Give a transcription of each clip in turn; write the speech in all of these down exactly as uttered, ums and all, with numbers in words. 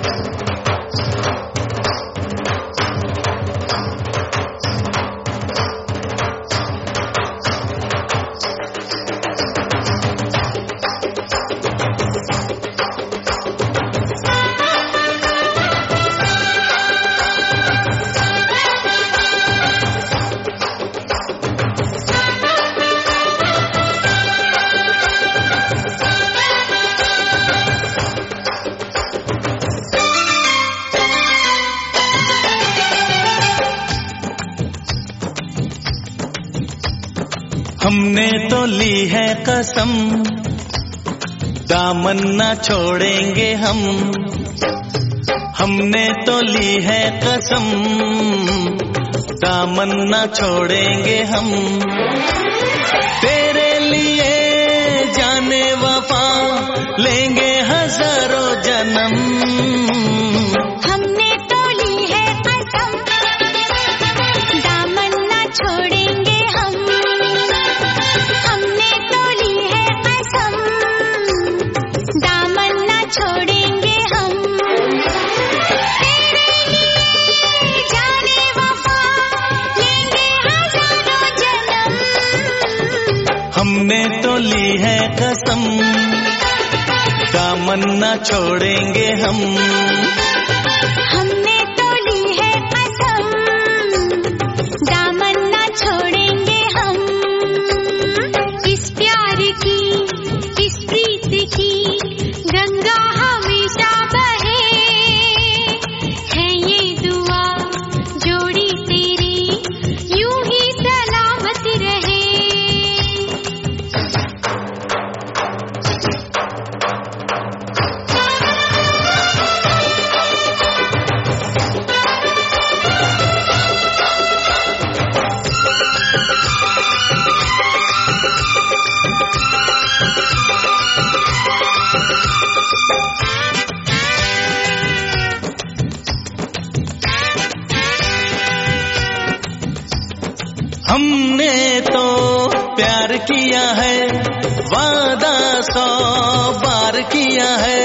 हमने तो ली है कसम, दामन ना छोड़ेंगे हम। हमने तो ली है कसम, दामन ना छोड़ेंगे हम। तेरे लिए जाने वफा लेंगे हजारों जन्म। हमने तो ली है कसम, दामन ना छोड़ेंगे हम। हमने तो ली है कसम, दामन ना छोड़ेंगे हम। तेरे लिए जाने वफा लेंगे हजारों जन्म। हमने तो ली है कसम, दामन ना छोड़ेंगे हम। हमने तो ली है कसम, दामन ना छोड़ेंगे हम। इस प्यार की, इस प्रीत की गंगा हमेशा बहे। है ये दुआ जोड़ी तेरी यूं ही सलामत रहे। हमने तो प्यार किया है, वादा सौ बार किया है।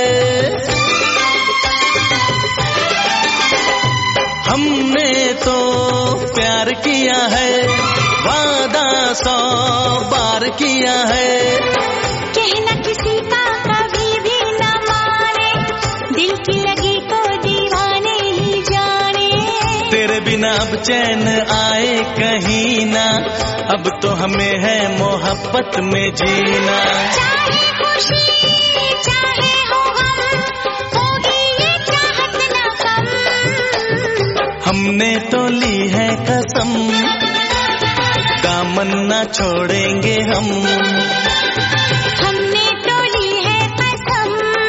हमने तो प्यार किया है, वादा सौ बार किया है। कहना किसी का कभी भी न माने, दिल की लगी को दीवाने ही जाने। तेरे बिना अब चैन आए कहीं ना, अब तो हमें है मोहब्बत में जीना। चाहे खुशी चाहे हो गम, होगी ये चाहत न कम। हमने तो ली है कसम, दामन ना छोड़ेंगे हम। हमने तो ली है कसम,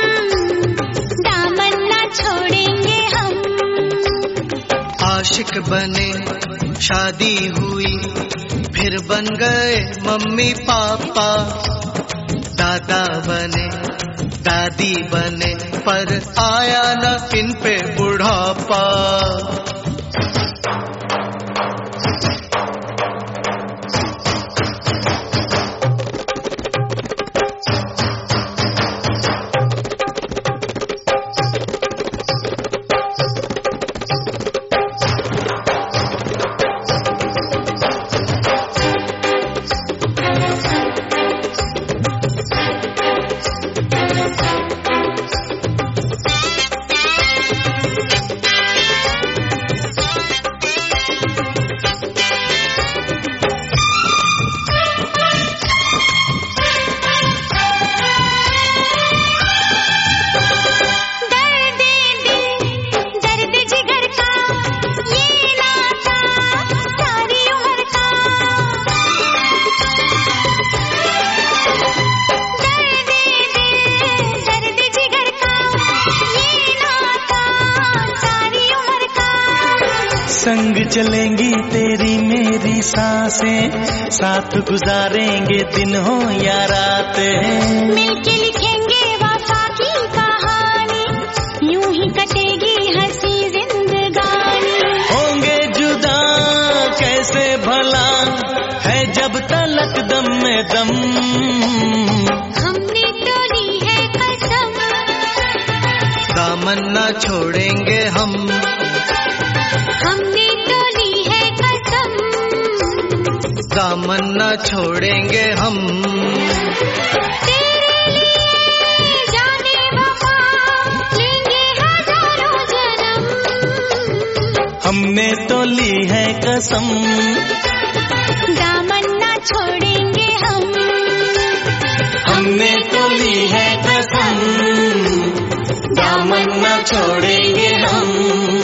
दामन ना छोड़ेंगे हम। आशिक बने शादी हुई, फिर बन गए मम्मी पापा। दादा बने दादी बने, पर आया न इन पे बुढ़ापा। संग चलेंगी तेरी मेरी सांसें, साथ गुजारेंगे दिन हो या रातें। मिलके लिखेंगे वफा की कहानी, यूं ही कटेगी हंसी जिंदगानी। होंगे जुदा कैसे भला, है जब तलक दम में दम। हमने तो ली है कसम, दामन न छोड़ेंगे हम, हमने तो ली है कसम, दामन न छोड़ेंगे हम। तेरे लिए जाने वफा लेंगे हजारों जन्म, हमने तो ली है कसम, दामन न छोड़ेंगे हम, हमने तो ली है कसम, दामन न छोड़ेंगे हम।